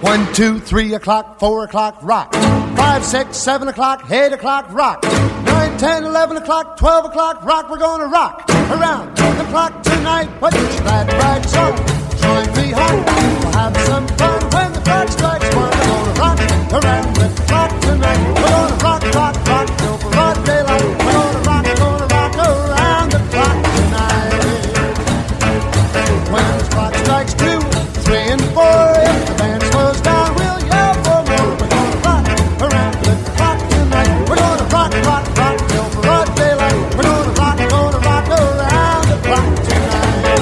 1, 2, 3 o'clock, 4 o'clock, rock. 5, 6, 7 o'clock, 8 o'clock, rock. 9, 10, 11 o'clock, 12 o'clock, rock. We're gonna rock around the clock tonight. Put your glad rags on, join me home. We'll have some fun when the clock strikes 1. We're gonna rock around the clock tonight. We're gonna rock, rock, rock till broad daylight. We're gonna rock around the clock tonight. When the clock strikes 2, 3, and 4, if the band slows down, we'll yell for more. We're gonna rock around the clock tonight. We're gonna rock, rock, rock till broad daylight. We're gonna rock around the clock tonight.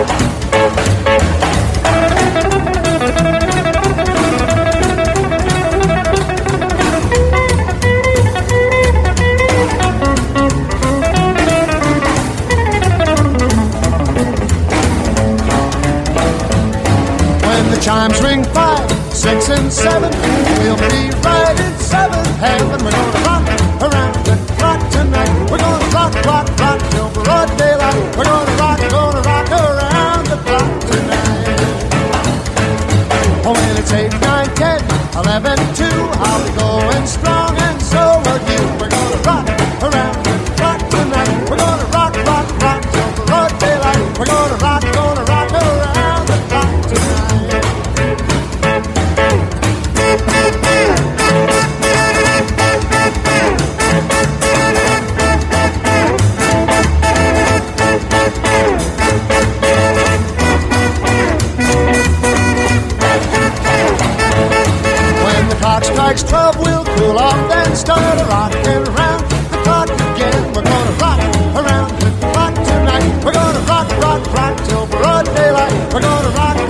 When the chimes ring 5, 6, and 7, we'll be right in 7th heaven. We're gonna rock around the clock tonight. We're gonna rock, rock, rock till broad daylight. We're gonna rock around the clock tonight. Oh, when it's 8, 9, 10, 11, 2, I'll be going strong, and so will you. We're gonna rock around the clock tonight. We're gonna rock, rock, rock till broad daylight. We're gonna rock around the clock tonight. When the clock strikes 12, we'll cool off, then start a rockin' around the clock again. We're gonna rock around the clock tonight. We're gonna rock, rock, rock till broad daylight. We're gonna rock